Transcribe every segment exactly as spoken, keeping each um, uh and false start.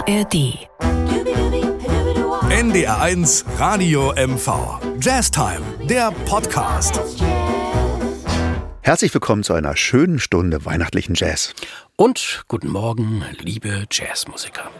R D. N D R eins Radio M V. Jazztime, der Podcast. Herzlich willkommen zu einer schönen Stunde weihnachtlichen Jazz. Und guten Morgen, liebe Jazzmusiker.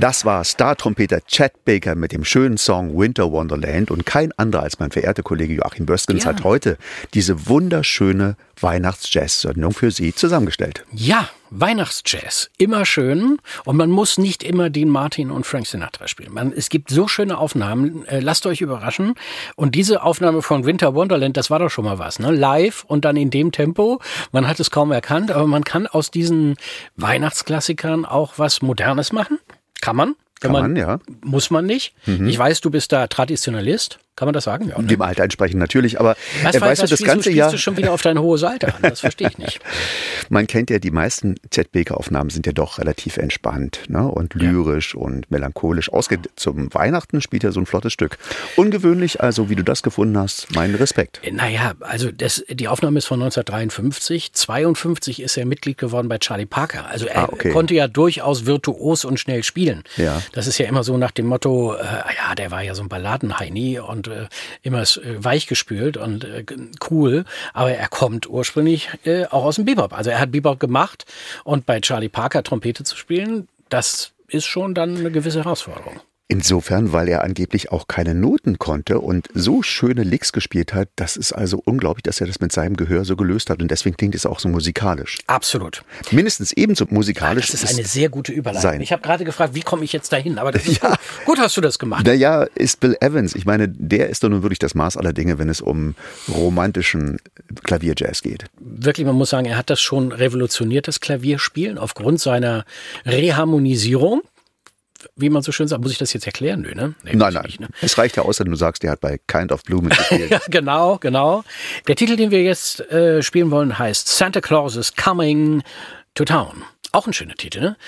Das war Star-Trompeter Chet Baker mit dem schönen Song Winter Wonderland. Und kein anderer als mein verehrter Kollege Joachim Böskens Ja. hat heute diese wunderschöne Weihnachts-Jazz-Sendung für Sie zusammengestellt. Ja, Weihnachtsjazz, immer schön. Und man muss nicht immer Dean Martin und Frank Sinatra spielen. Man, es gibt so schöne Aufnahmen, äh, lasst euch überraschen. Und diese Aufnahme von Winter Wonderland, das war doch schon mal was, ne? Live und dann in dem Tempo. Man hat es kaum erkannt, aber man kann aus diesen Weihnachtsklassikern auch was Modernes machen. Kann man. Kann Wenn man, ja. Muss man nicht. Mhm. Ich weiß, du bist da Traditionalist. Kann man das sagen? Ja, ne? Dem Alter entsprechend natürlich, aber Was, äh, was, weißt du, was das spielst ganze du, Jahr, spielst du schon wieder auf deine hohe Seite an? Das verstehe ich nicht. man kennt ja, die meisten Chet Baker-Aufnahmen sind ja doch relativ entspannt, ne? Und lyrisch und melancholisch. Ausge zum Weihnachten spielt er so ein flottes Stück. Ungewöhnlich, also wie du das gefunden hast, mein Respekt. Naja, also das, die Aufnahme ist von neunzehnhundertdreiundfünfzig. zweiundfünfzig ist er Mitglied geworden bei Charlie Parker. Also er Ah, okay. konnte ja durchaus virtuos und schnell spielen. Ja. Das ist ja immer so nach dem Motto, äh, ja, der war ja so ein Balladenheini und äh, immer äh, weich gespült und äh, cool. Aber er kommt ursprünglich äh, auch aus dem Bebop. Also er hat Bebop gemacht und bei Charlie Parker Trompete zu spielen, das ist schon dann eine gewisse Herausforderung. Insofern, weil er angeblich auch keine Noten konnte und so schöne Licks gespielt hat, das ist also unglaublich, dass er das mit seinem Gehör so gelöst hat und deswegen klingt es auch so musikalisch. Absolut. Mindestens ebenso musikalisch. Das ist eine sehr gute Überleitung. sein. Ich habe gerade gefragt, wie komme ich jetzt dahin? Aber das ist Ja. gut. Gut hast du das gemacht. Naja, ist Bill Evans. Ich meine, der ist doch nun wirklich das Maß aller Dinge, wenn es um romantischen Klavierjazz geht. Wirklich, man muss sagen, er hat das schon revolutioniert, das Klavierspielen, aufgrund seiner Reharmonisierung. Wie man so schön sagt, muss ich das jetzt erklären? Nö, ne? Nee, Nein, muss ich nein. nicht, ne? Es reicht ja aus, wenn du sagst, der hat bei Kind of Blue mitgespielt. Ja, genau, genau. Der Titel, den wir jetzt äh, spielen wollen, heißt Santa Claus is Coming to Town. Auch ein schöner Titel, ne?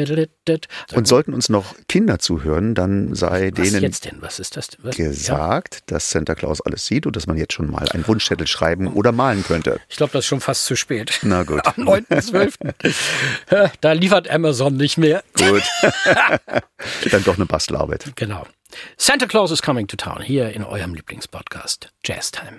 Und sollten uns noch Kinder zuhören, dann sei Was denen jetzt denn? Was ist das? Was? gesagt, dass Santa Claus alles sieht und dass man jetzt schon mal einen Wunschzettel schreiben oder malen könnte. Ich glaube, das ist schon fast zu spät. Na gut. Am neunten zwölften Da liefert Amazon nicht mehr. Gut. Dann doch eine Bastelarbeit. Genau. Santa Claus is Coming to Town, hier in eurem Lieblingspodcast Jazz Time.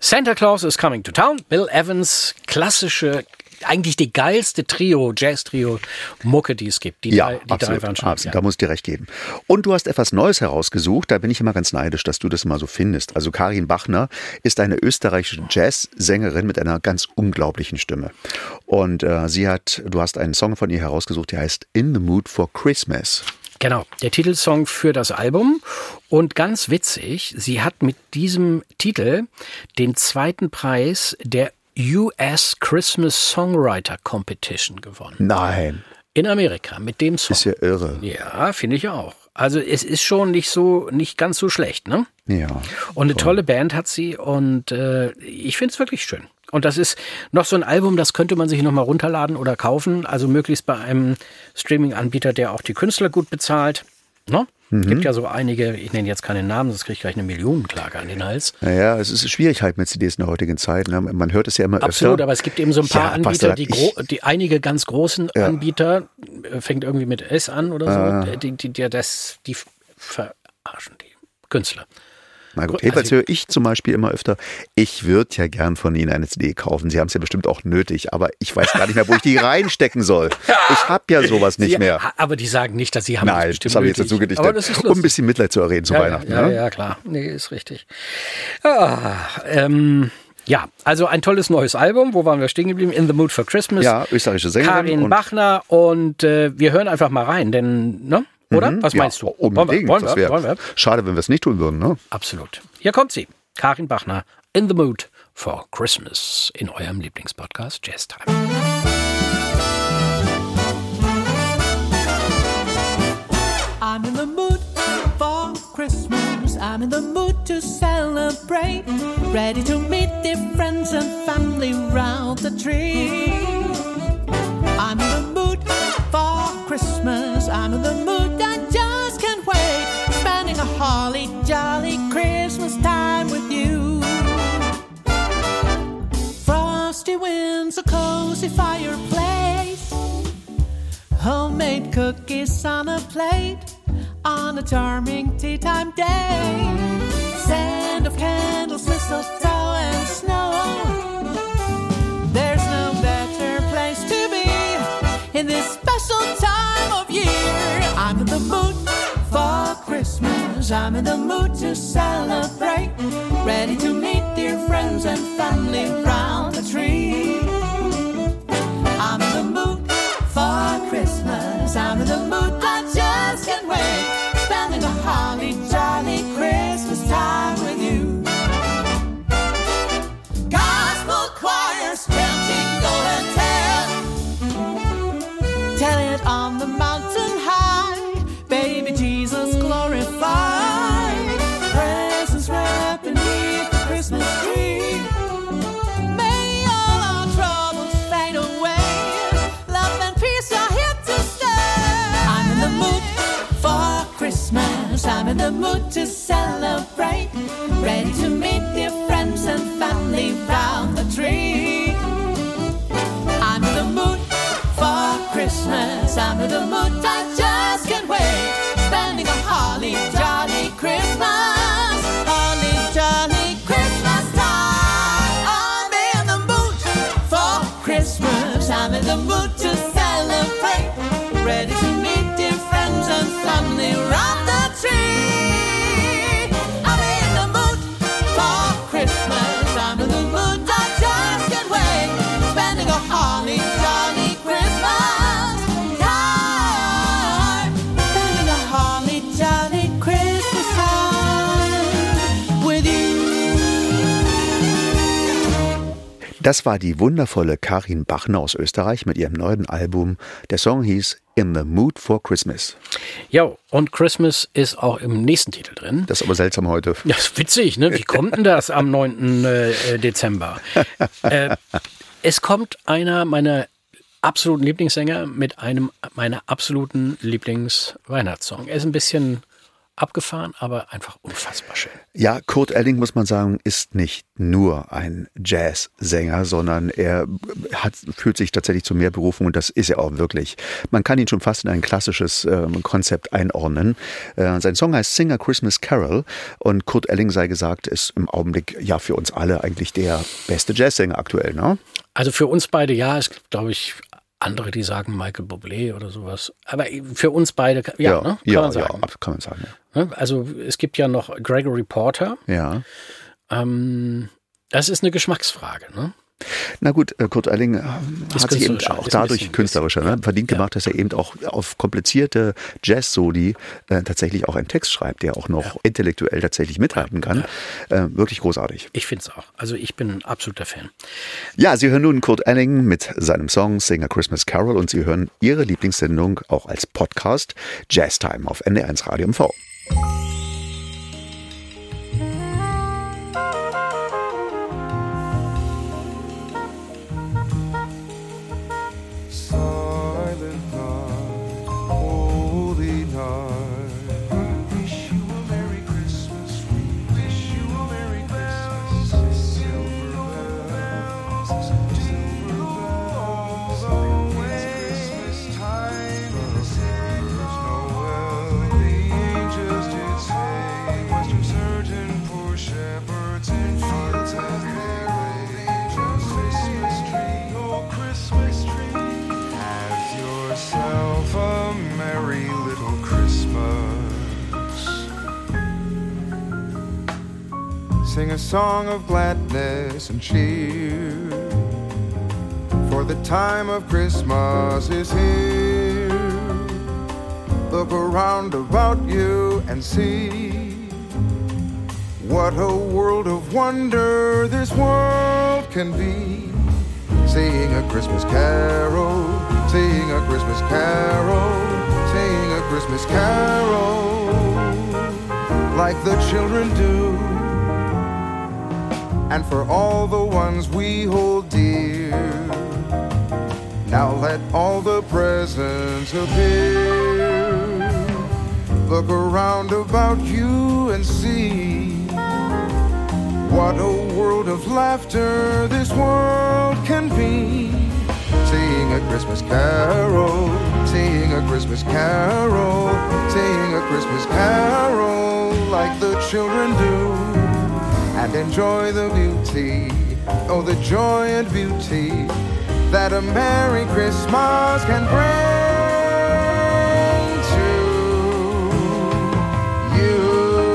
Santa Claus is Coming to Town. Bill Evans, klassische, eigentlich die geilste Trio, Jazz-Trio-Mucke, die es gibt. Die ja, drei, die absolut, drei waren schon, absolut. Ja. Da muss ich dir recht geben. Und du hast etwas Neues herausgesucht. Da bin ich immer ganz neidisch, dass du das mal so findest. Also Karin Bachner ist eine österreichische Jazzsängerin mit einer ganz unglaublichen Stimme. Und äh, sie hat, du hast einen Song von ihr herausgesucht, der heißt In the Mood for Christmas. Genau, der Titelsong für das Album. Und ganz witzig, sie hat mit diesem Titel den zweiten Preis der U S Christmas Songwriter Competition gewonnen. Nein. In Amerika, mit dem Song. Ist ja irre. Ja, finde ich auch. Also es ist schon nicht so, nicht ganz so schlecht, ne? Ja. Und eine voll. tolle Band hat sie und äh, ich finde es wirklich schön. Und das ist noch so ein Album, das könnte man sich nochmal runterladen oder kaufen. Also möglichst bei einem Streaming-Anbieter, der auch die Künstler gut bezahlt. Ne? Mhm. Gibt ja so einige, ich nenne jetzt keine Namen, sonst kriege ich gleich eine Millionenklage an den Hals. Naja, es ist schwierig halt mit C Ds in der heutigen Zeit. Ne? Man hört es ja immer öfter. Absolut, aber es gibt eben so ein paar Ja, Anbieter, Bastard, die, gro- ich- die einige ganz großen Ja. Anbieter, äh, fängt irgendwie mit S an oder so, Ah. die, die, die, das, die verarschen die Künstler. Na gut, Also- jedenfalls höre ich zum Beispiel immer öfter, ich würde ja gern von Ihnen eine C D kaufen. Sie haben es ja bestimmt auch nötig, aber ich weiß gar nicht mehr, wo ich die reinstecken soll. Ich habe ja sowas nicht Sie, mehr. Aber die sagen nicht, dass sie haben Nein, bestimmt das habe ich jetzt nötig. dazu gedichtet, Aber das ist um ein lustig. bisschen Mitleid zu erreden zu ja, Weihnachten. Ja, ne? ja, klar. Nee, ist richtig. Ah, ähm, ja, also ein tolles neues Album. Wo waren wir stehen geblieben? In the Mood for Christmas. Ja, österreichische Sängerin. Karin und Bachner und äh, wir hören einfach mal rein, denn, ne? Oder? Mhm, Was meinst ja, du? Unbedingt. Wollen wir? Das Wollen wir? wär Wollen wir? schade, wenn wir es nicht tun würden. Ne? Absolut. Hier kommt sie. Karin Bachner, In the Mood for Christmas in eurem Lieblingspodcast Jazz Time. I'm in the mood for Christmas. I'm in the mood to celebrate. Ready to meet dear friends and family round the tree. I'm in the mood for Christmas. I'm in the mood, I just can't wait. Spending a holly jolly Christmas time with you. Frosty winds, a cozy fireplace. Homemade cookies on a plate on a charming tea time day. Scent of candles, mistletoe and snow. There's no better place to be in this special time of year. I'm in the mood for Christmas. I'm in the mood to celebrate. Ready to meet dear friends and family round the tree. I'm in the mood for Christmas. I'm in the mood, I just can't wait. Spending a holly jolly Christmas time with you. Gospel choirs chanting golden tale. Tell it on the mountain high. Baby Jesus glorified. Presents wrapped beneath the Christmas tree. May all our troubles fade away. Love and peace are here to stay. I'm in the mood for Christmas. I'm in the mood to celebrate. Ready to meet dear friends and family round the tree. I'm in the mood for Christmas. I'm in the mood, I just can't wait. Spending a holly jolly Christmas. Holly jolly Christmas time. I'm in the mood for Christmas. I'm in the mood to celebrate. Ready to meet dear friends and family round the tree. I'm in the mood for Christmas. I'm in the mood, I just can't wait. Spending a holly jolly Christmas time. Spending a holly jolly Christmas time with you. Das war die wundervolle Karin Bachner aus Österreich mit ihrem neuen Album. Der Song hieß In the Mood for Christmas. Jo, und Christmas ist auch im nächsten Titel drin. Das ist aber seltsam heute. Das ist witzig, ne? Wie kommt denn das am neunten Dezember? äh, es kommt einer meiner absoluten Lieblingssänger mit einem meiner absoluten Lieblingsweihnachtssong. Er ist ein bisschen abgefahren, aber einfach unfassbar schön. Ja, Kurt Elling, muss man sagen, ist nicht nur ein Jazzsänger, sondern er hat, fühlt sich tatsächlich zu mehr Berufung und das ist er auch wirklich. Man kann ihn schon fast in ein klassisches äh, Konzept einordnen. Äh, sein Song heißt Sing a Christmas Carol und Kurt Elling, sei gesagt, ist im Augenblick ja für uns alle eigentlich der beste Jazzsänger aktuell, ne? Also für uns beide, ja, es gibt, glaube ich, andere, die sagen Michael Bublé oder sowas. Aber für uns beide, ja, ja, ne? kann ja, man sagen. Ja, kann man sagen, ja. Also es gibt ja noch Gregory Porter. Ja. Ähm, das ist eine Geschmacksfrage, ne? Na gut, Kurt Elling hat sich eben auch dadurch künstlerischer ne, verdient gemacht, ja. dass er eben auch auf komplizierte Jazz-Soli äh, tatsächlich auch einen Text schreibt, der auch noch ja. intellektuell tatsächlich mithalten kann. Ja. Äh, wirklich großartig. Ich finde es auch. Also ich bin ein absoluter Fan. Ja, Sie hören nun Kurt Elling mit seinem Song Sing a Christmas Carol und Sie hören Ihre Lieblingssendung auch als Podcast Jazz Time auf N D R eins Radio M V. Sing a song of gladness and cheer, for the time of Christmas is here. Look around about you and see what a world of wonder this world can be. Sing a Christmas carol, sing a Christmas carol, sing a Christmas carol, like the children do. And for all the ones we hold dear, now let all the presents appear. Look around about you and see what a world of laughter this world can be. Sing a Christmas carol, sing a Christmas carol, sing a Christmas carol, like the children do. And enjoy the beauty, oh the joy and beauty that a Merry Christmas can bring to you.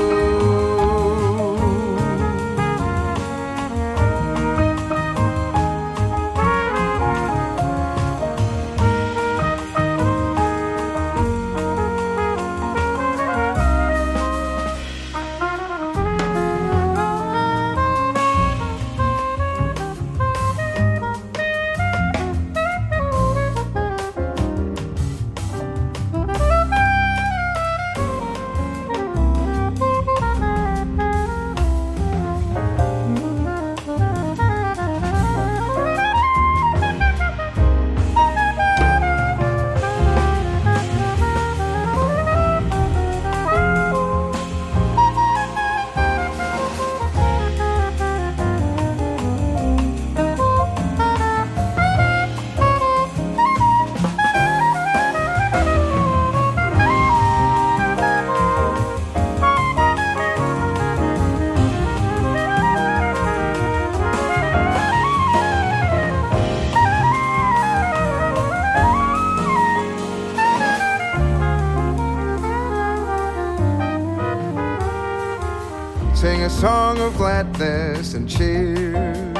Sing a song of gladness and cheer,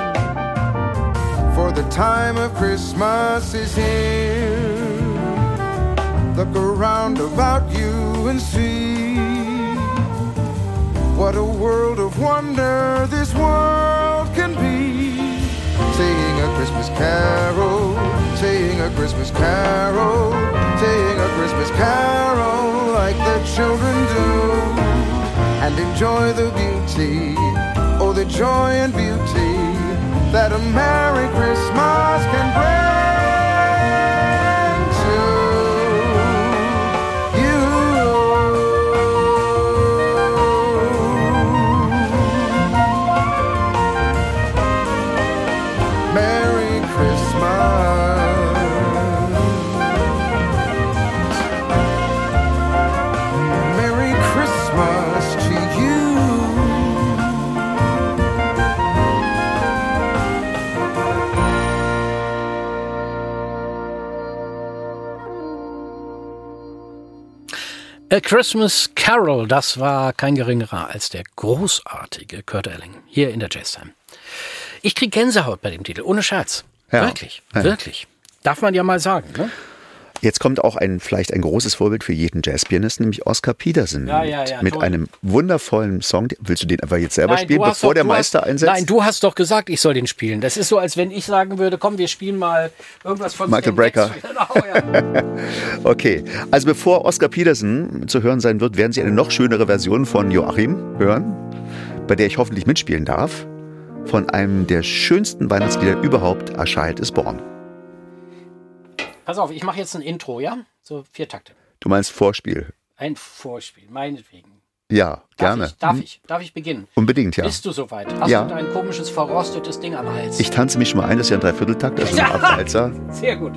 for the time of Christmas is here. Look around about you and see what a world of wonder this world can be. Sing a Christmas carol, sing a Christmas carol, sing a Christmas carol, like the children do. And enjoy the beauty, oh the joy and beauty that a Merry Christmas can bring to you. Merry Christmas. Merry Christmas to you. A Christmas Carol, das war kein geringerer als der großartige Kurt Elling hier in der Jazztime. Ich krieg Gänsehaut bei dem Titel, ohne Scherz. Ja. Wirklich, Ja. wirklich. Darf man ja mal sagen, ne? Jetzt kommt auch ein vielleicht ein großes Vorbild für jeden Jazzpianisten, nämlich Oscar Peterson. Ja, ja, ja, mit toll. einem wundervollen Song. Willst du den aber jetzt selber Nein, spielen, du hast bevor doch- der du Meister hast, einsetzt? Nein, du hast doch gesagt, ich soll den spielen. Das ist so, als wenn ich sagen würde, komm, wir spielen mal irgendwas von Michael Stan Brecker. Getz. Genau, ja. Okay, also bevor Oscar Peterson zu hören sein wird, werden Sie eine noch schönere Version von Joachim hören, bei der ich hoffentlich mitspielen darf, von einem der schönsten Weihnachtslieder überhaupt, A Child is Born. Pass auf, ich mache jetzt ein Intro, ja? So vier Takte. Du meinst Vorspiel? Ein Vorspiel, meinetwegen. Ja, Darf gerne. Ich, darf, Hm? ich, darf ich beginnen? Unbedingt, ja. Bist du soweit? Hast Ja. du dein komisches, verrostetes Ding am Hals? Ich tanze mich schon mal ein, das ist ja ein Dreivierteltakt, also Ja. ein Abwalzer. Sehr gut.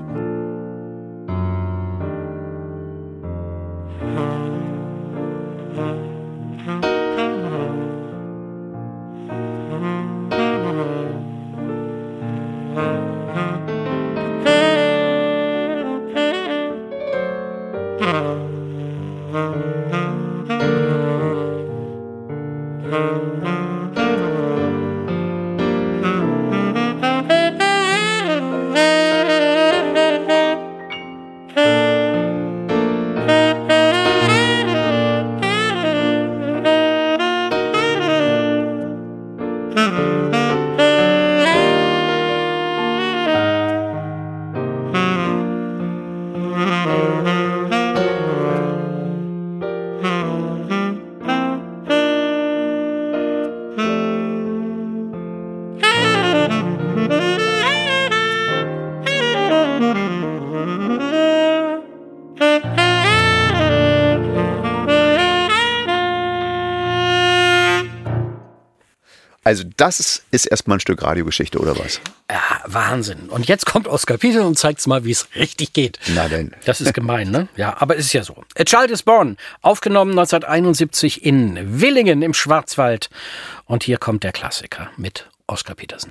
Also das ist, ist erstmal ein Stück Radiogeschichte, oder was? Ja, Wahnsinn. Und jetzt kommt Oscar Peterson und zeigt's mal, wie es richtig geht. Na denn. Das ist gemein, ne? Ja, aber es ist ja so. A Child is Born, aufgenommen neunzehnhunderteinundsiebzig in Willingen im Schwarzwald. Und hier kommt der Klassiker mit Oscar Peterson.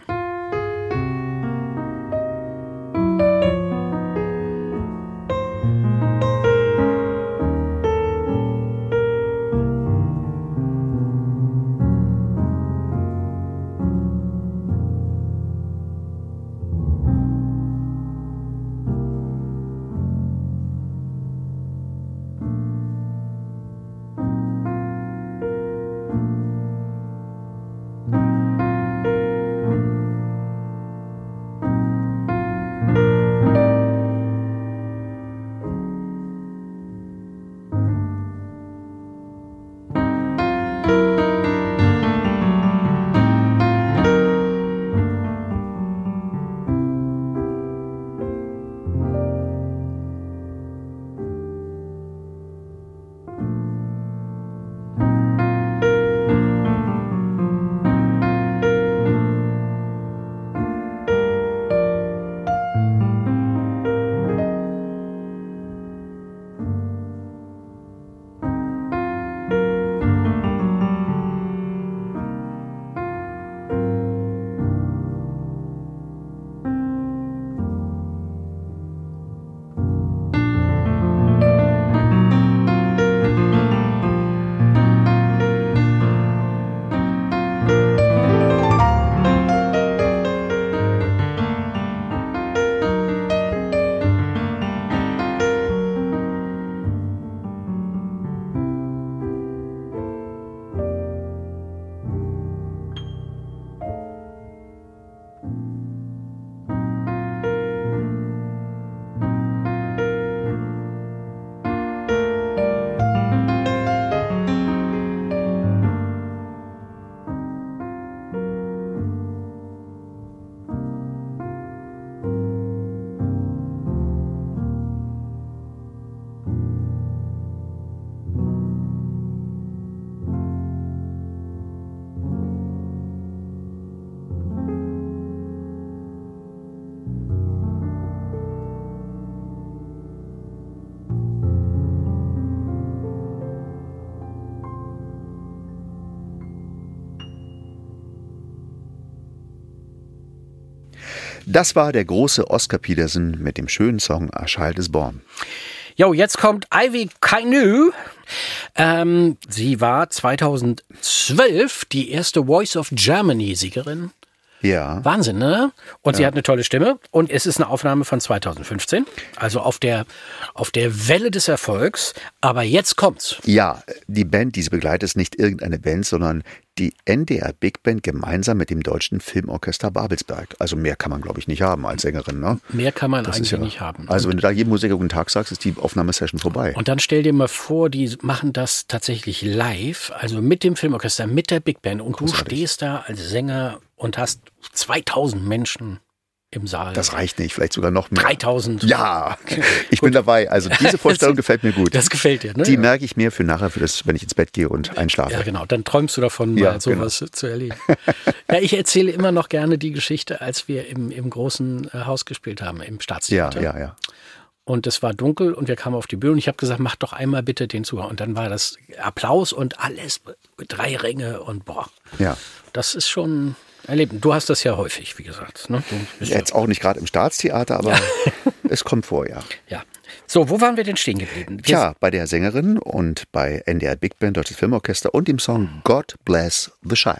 Das war der große Oscar Peterson mit dem schönen Song A Child is Born. Jo, jetzt kommt Ivy Kainu. Ähm, sie war zweitausendzwölf die erste Voice of Germany-Siegerin. Ja. Wahnsinn, ne? Und ja. sie hat eine tolle Stimme. Und es ist eine Aufnahme von zweitausendfünfzehn. Also auf der, auf der Welle des Erfolgs. Aber jetzt kommt's. Ja, die Band, die sie begleitet, ist nicht irgendeine Band, sondern die N D R Big Band gemeinsam mit dem Deutschen Filmorchester Babelsberg. Also mehr kann man, glaube ich, nicht haben als Sängerin, ne? Mehr kann man Das eigentlich ist ja, nicht haben. Also und, wenn du da jedem Musiker guten Tag sagst, ist die Aufnahmesession vorbei. Und dann stell dir mal vor, die machen das tatsächlich live, also mit dem Filmorchester, mit der Big Band. Und Großartig. Du stehst da als Sänger und hast zweitausend Menschen im Saal. Das reicht nicht, vielleicht sogar noch mehr. dreitausend. Ja, ich bin dabei. Also diese Vorstellung gefällt mir gut. Das gefällt dir, ne? Die merke ich mir für nachher, für das, wenn ich ins Bett gehe und einschlafe. Ja, genau. Dann träumst du davon, Ja, mal sowas genau. zu erleben. Ja, ich erzähle immer noch gerne die Geschichte, als wir im, im großen äh, Haus gespielt haben, im Ja, Staatstheater. ja, ja. Und es war dunkel und wir kamen auf die Bühne und ich habe gesagt, mach doch einmal bitte den Zuhör. Und dann war das Applaus und alles, drei Ränge und boah. Ja. Das ist schon erleben. Du hast das ja häufig, wie gesagt. Ne? Du bist Jetzt ja, auch nicht gerade im Staatstheater, aber es kommt vor, ja. ja. So, wo waren wir denn stehen geblieben? Wir Tja, bei der Sängerin und bei N D R Big Band, Deutsches Filmorchester und dem Song God Bless the Child.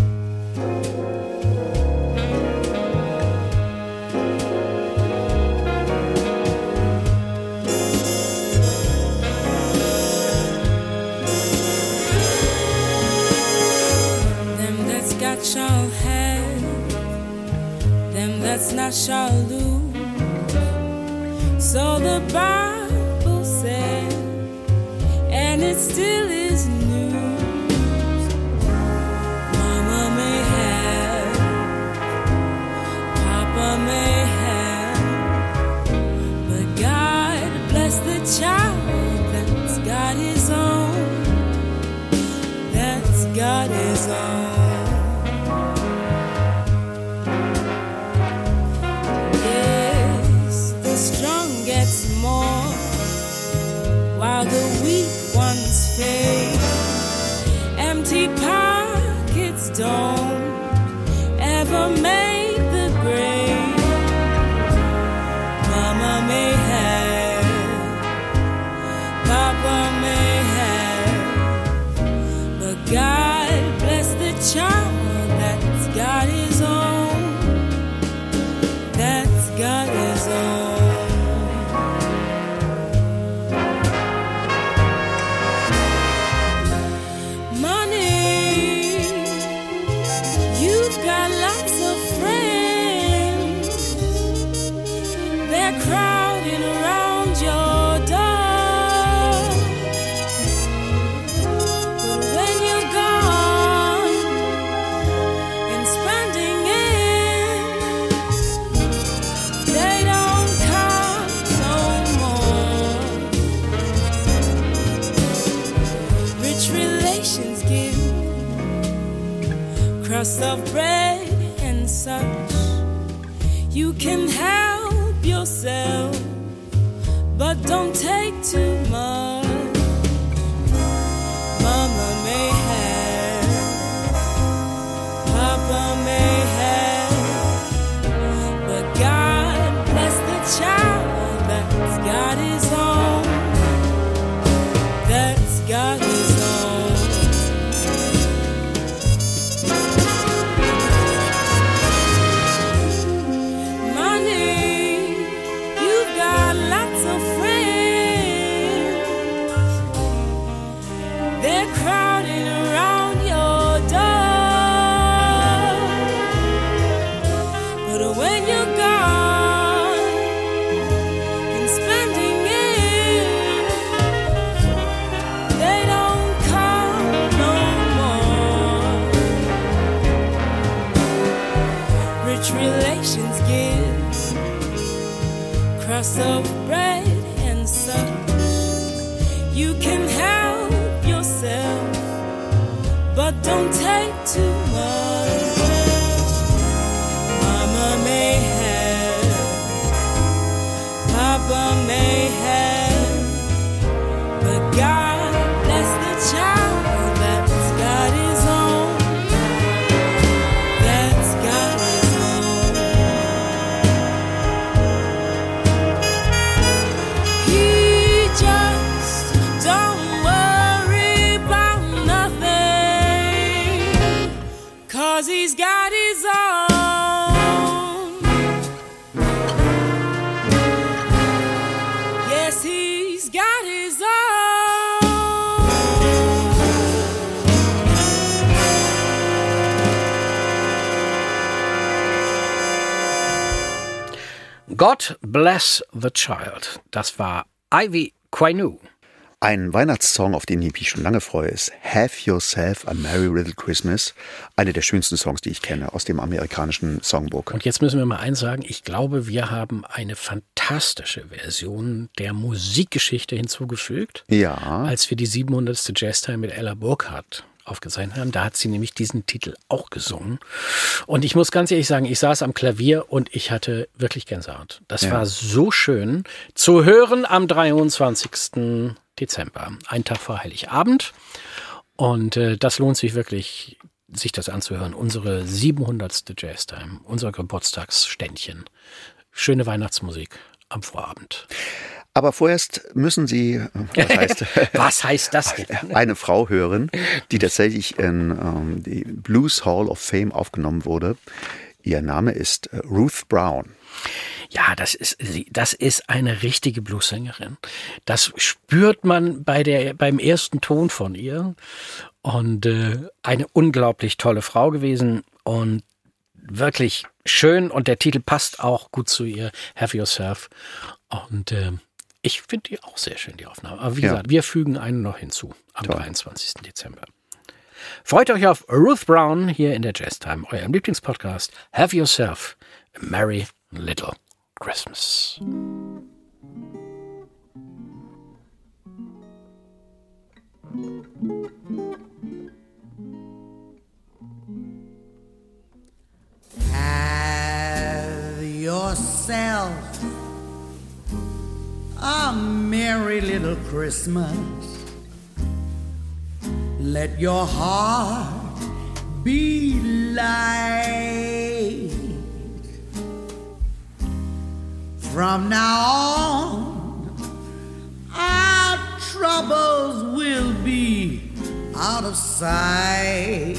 Them that's got shall have, them that's not shall lose. So the Bible said, and it still is news. Mama may have, Papa may have, but God bless the child that's got his own, that's got his own. Yes, the strong gets more, while the weak ones fade. Empty pockets don't ever make the grade. Mama may have, Papa may have, but God bless the child that's got his own, that's got his own. Money, you've got lots of friends. They're crowding around your door. But when you're gone and spending it, they don't come no more. Rich relations give crust of bread and such. You can help yourself, but don't take too much. Mama may have, Papa may have, but God bless the child that's got his own, that's got his own. Money, you've got lots of friends. They're crowding around your door. But when you're gone and spending it, they don't come no more. Rich relations give crust of bread and such. You can help yourself, but don't take too much. Mama may have, Papa may have, but God bless the child that's got his own, that's got his own. got his own. Yes, he's got his own. God Bless the Child. Das war Ivy Quainu. Ein Weihnachtssong, auf den ich mich schon lange freue, ist Have Yourself a Merry Little Christmas. Eine der schönsten Songs, die ich kenne, aus dem amerikanischen Songbook. Und jetzt müssen wir mal eins sagen. Ich glaube, wir haben eine fantastische Version der Musikgeschichte hinzugefügt. Ja. Als wir die siebenhundertste Jazztime mit Ella Burkhardt aufgezeichnet haben. Da hat sie nämlich diesen Titel auch gesungen. Und ich muss ganz ehrlich sagen, ich saß am Klavier und ich hatte wirklich Gänsehaut. Das Ja. war so schön zu hören am dreiundzwanzigsten Dezember, ein Tag vor Heiligabend. Und äh, das lohnt sich wirklich, sich das anzuhören. Unsere siebenhundertste Jazztime, unser Geburtstagsständchen. Schöne Weihnachtsmusik am Vorabend. Aber vorerst müssen Sie, was heißt, Was heißt das denn? eine Frau hören, die tatsächlich in ähm, die Blues Hall of Fame aufgenommen wurde. Ihr Name ist äh, Ruth Brown. Ja, das ist sie. Das ist eine richtige Bluessängerin. Das spürt man bei der beim ersten Ton von ihr. Und äh, eine unglaublich tolle Frau gewesen und wirklich schön. Und der Titel passt auch gut zu ihr. Have Yourself. Und äh, ich finde die auch sehr schön, die Aufnahme. Aber wie Ja. gesagt, wir fügen einen noch hinzu am Toll. dreiundzwanzigsten Dezember. Freut euch auf Ruth Brown hier in der Jazztime, eurem Lieblingspodcast. Have Yourself a Merry Little Christmas. Have yourself a merry little Christmas. Let your heart be light. From now on, our troubles will be out of sight.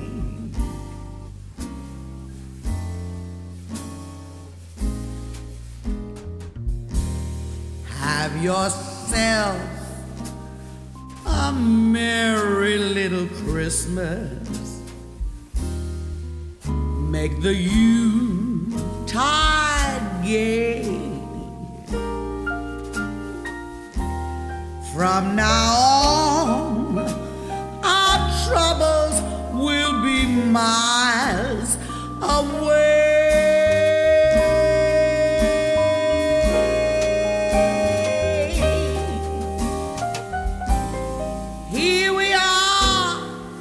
Have yourself a merry little Christmas. Make the Yuletide gay. From now on, our troubles will be miles away. Here we are,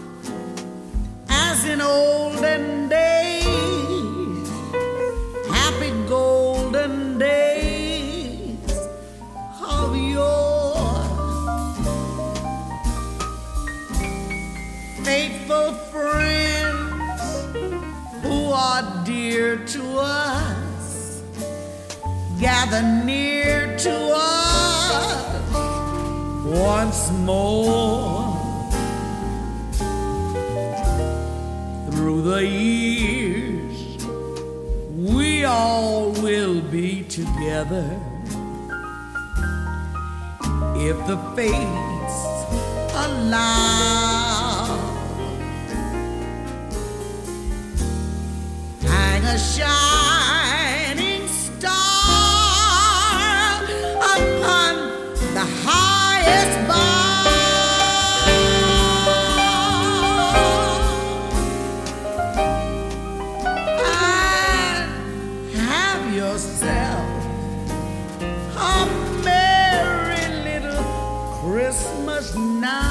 as in olden days, happy golden days of yore. Faithful friends who are dear to us, gather near to us once more. Through the years, we all will be together if the fates allow. Hang a shining star upon the highest bough, and have yourself a merry little Christmas now.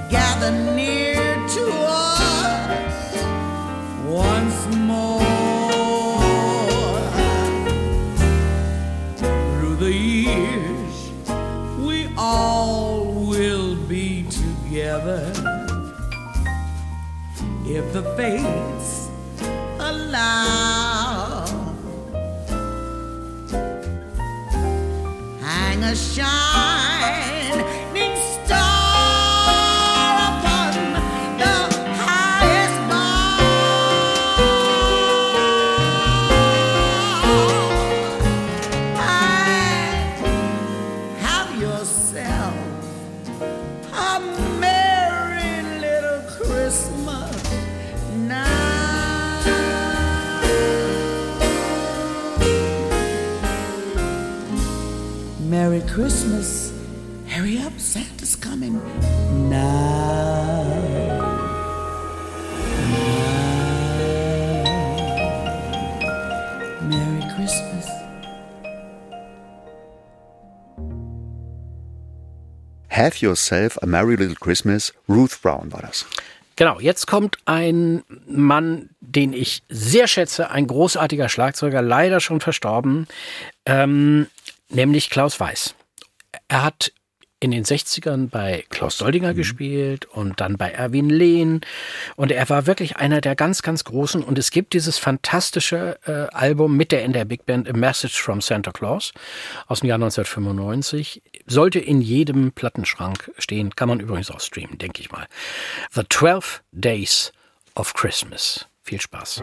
gather near to us once more. Through the years, we all will be together if the fates allow. Hang a shining star upon the highest bough and have yourself a merry little Christmas now. Merry Christmas. Hurry up, Santa's coming now. Now. Merry Christmas. Have Yourself a Merry Little Christmas, Ruth Brown war das. Genau, jetzt kommt ein Mann, den ich sehr schätze, ein großartiger Schlagzeuger, leider schon verstorben, ähm, nämlich Klaus Weiß. Er hat in den sechzigern bei Klaus Doldinger mhm. gespielt und dann bei Erwin Lehn. Und er war wirklich einer der ganz, ganz Großen. Und es gibt dieses fantastische äh, Album mit der N D R Big Band, A Message from Santa Claus aus dem Jahr neunzehnhundertfünfundneunzig. Sollte in jedem Plattenschrank stehen. Kann man übrigens auch streamen, denke ich mal. The Twelve Days of Christmas. Viel Spaß.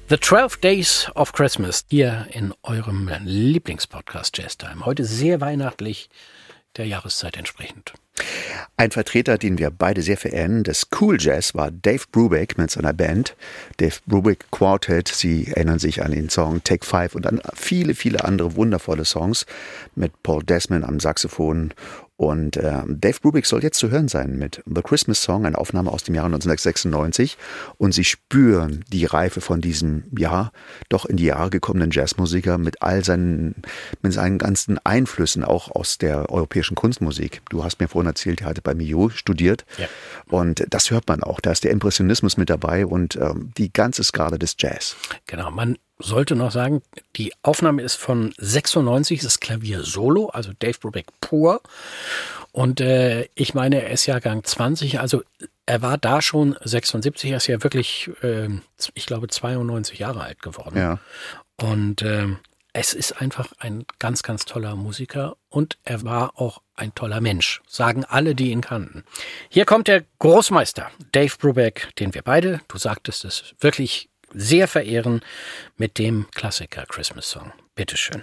The twelve Days of Christmas hier in eurem Lieblingspodcast Jazz Time. Heute sehr weihnachtlich, der Jahreszeit entsprechend. Ein Vertreter, den wir beide sehr verehren, des Cool Jazz, war Dave Brubeck mit seiner Band. Dave Brubeck Quartet, Sie erinnern sich an den Song Take Five und an viele, viele andere wundervolle Songs mit Paul Desmond am Saxophon. Und äh, Dave Brubeck soll jetzt zu hören sein mit The Christmas Song, eine Aufnahme aus dem Jahre neunzehnhundertsechsundneunzig. Und Sie spüren die Reife von diesem, ja, doch in die Jahre gekommenen Jazzmusiker mit all seinen, mit seinen ganzen Einflüssen, auch aus der europäischen Kunstmusik. Du hast mir vorhin erzählt, er hatte bei Milhaud studiert. Ja. Und das hört man auch. Da ist der Impressionismus mit dabei und ähm, die ganze Skala des Jazz. Genau, man sollte noch sagen, die Aufnahme ist von sechsundneunzig, das Klavier Solo, also Dave Brubeck pur. Und äh, ich meine, er ist Jahrgang zwanzig, also er war da schon sechsundsiebzig, er ist ja wirklich, äh, ich glaube, zweiundneunzig Jahre alt geworden. Ja. Und äh, es ist einfach ein ganz, ganz toller Musiker und er war auch ein toller Mensch, sagen alle, die ihn kannten. Hier kommt der Großmeister Dave Brubeck, den wir beide, du sagtest es, wirklich sehr verehren mit dem Klassiker Christmas Song. Bitteschön.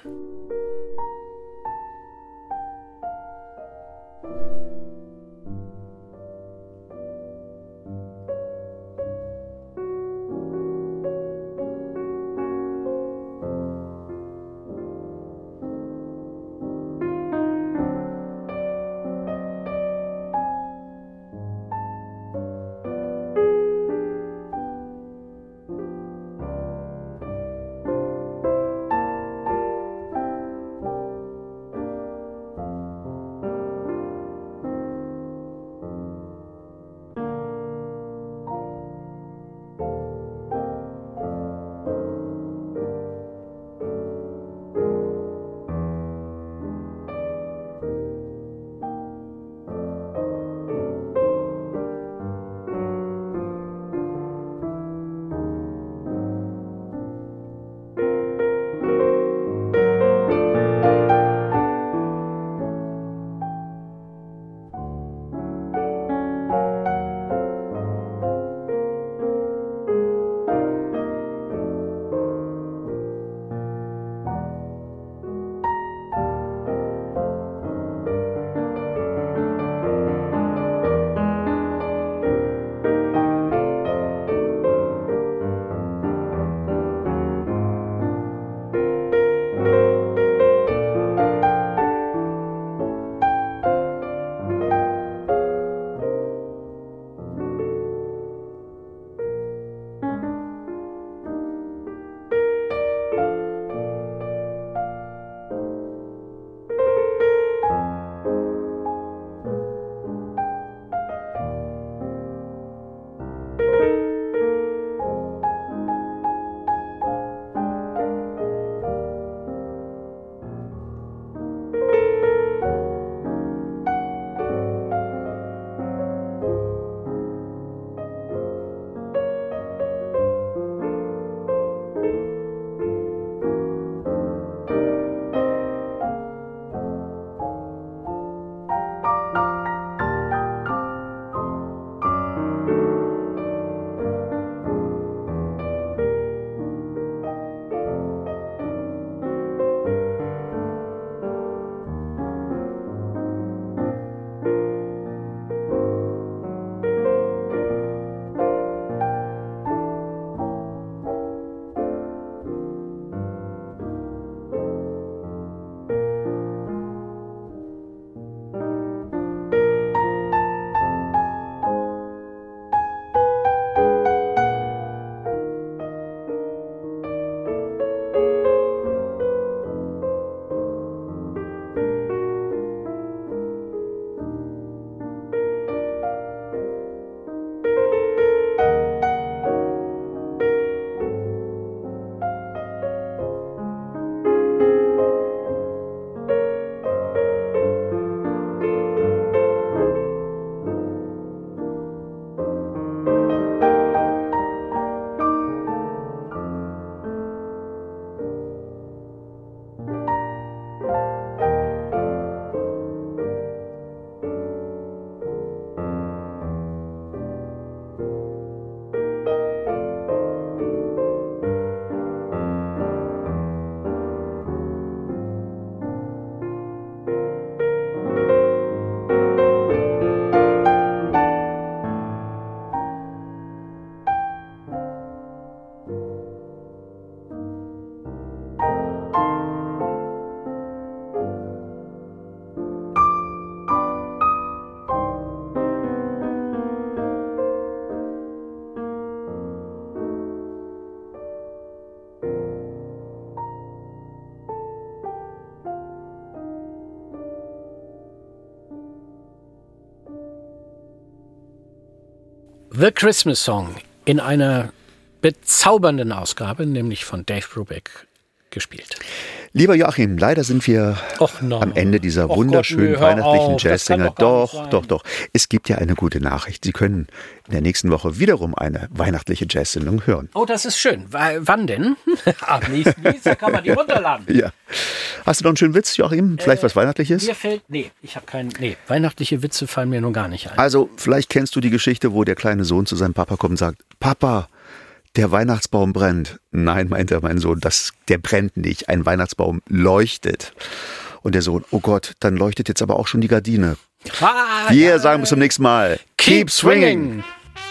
The Christmas Song in einer bezaubernden Ausgabe, nämlich von Dave Brubeck gespielt. Lieber Joachim, leider sind wir Och no. am Ende dieser Och wunderschönen Gott, nö, hör weihnachtlichen auf. Das kann Jazzsinger. doch gar nicht Doch, sein. doch, doch. Es gibt ja eine gute Nachricht. Sie können in der nächsten Woche wiederum eine weihnachtliche Jazzsendung hören. Oh, das ist schön. W- wann denn? Ab nächsten Dienstag kann man die runterladen. Ja. Hast du noch einen schönen Witz, Joachim? Vielleicht was Weihnachtliches? Mir fällt, nee, ich habe keinen, nee, weihnachtliche Witze fallen mir nun gar nicht ein. Also, vielleicht kennst du die Geschichte, wo der kleine Sohn zu seinem Papa kommt und sagt, Papa, der Weihnachtsbaum brennt. Nein, meint er, mein Sohn, das, der brennt nicht. Ein Weihnachtsbaum leuchtet. Und der Sohn, oh Gott, dann leuchtet jetzt aber auch schon die Gardine. Ah, Wir ja. sagen bis zum nächsten Mal. Keep swinging.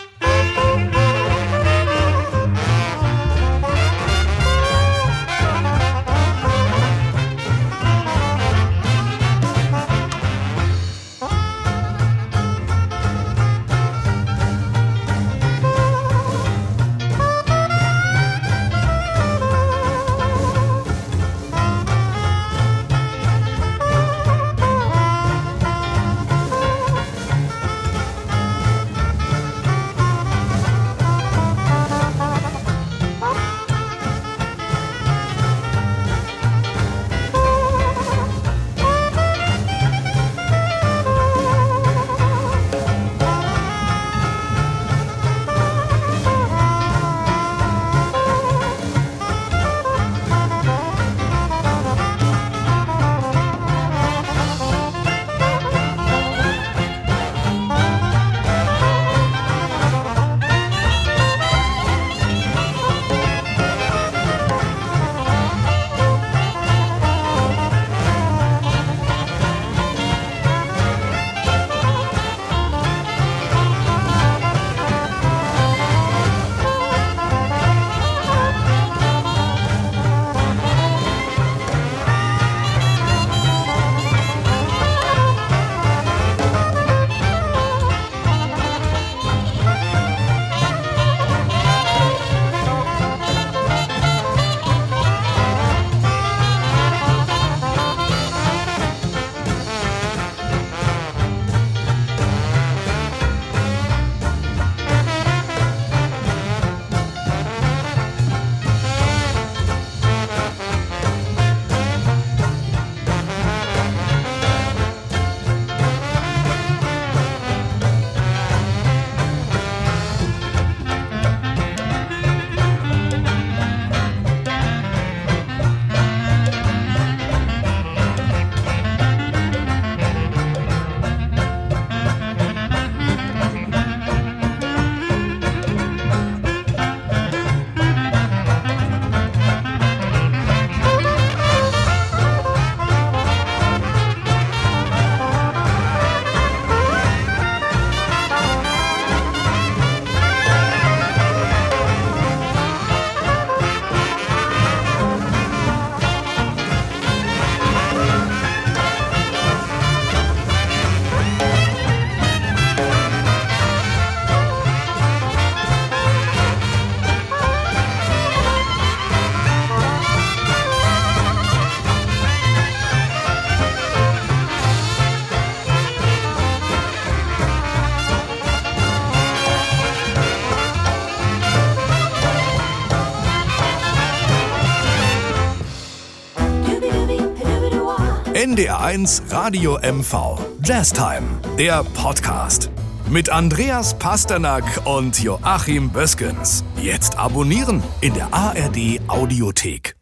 N D R eins Radio M V. Jazztime, der Podcast. Mit Andreas Pasternak und Joachim Böskens. Jetzt abonnieren in der A R D Audiothek.